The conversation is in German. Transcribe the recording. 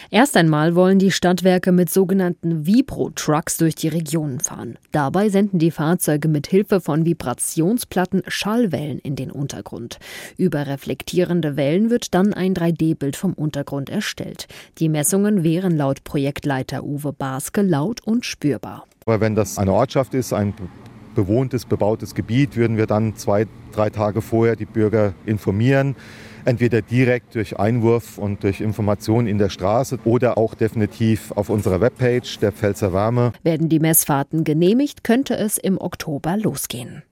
Erst einmal wollen die Stadtwerke mit sogenannten Vibro-Trucks durch die Regionen fahren. Dabei senden die Fahrzeuge mit Hilfe von Vibrationsplatten Schallwellen in den Untergrund. Über reflektierende Wellen wird dann ein 3D-Bild vom Untergrund erstellt. Die Messungen wären laut Projektleiter Uwe Baske laut und spürbar. Aber wenn das eine Ortschaft ist, ein bewohntes, bebautes Gebiet, würden wir dann 2-3 Tage vorher die Bürger informieren. Entweder direkt durch Einwurf und durch Information in der Straße oder auch definitiv auf unserer Webpage der Pfälzer Wärme. Werden die Messfahrten genehmigt, könnte es im Oktober losgehen.